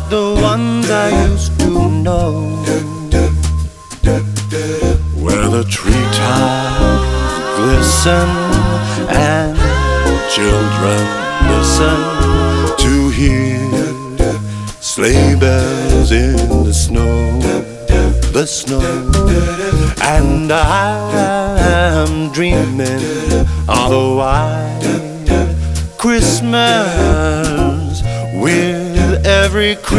the ones I used to know, where the treetops glisten and children listen to hear sleigh bells in the snow, the snow. And I'm dreaming of a white Christmas with every Christmas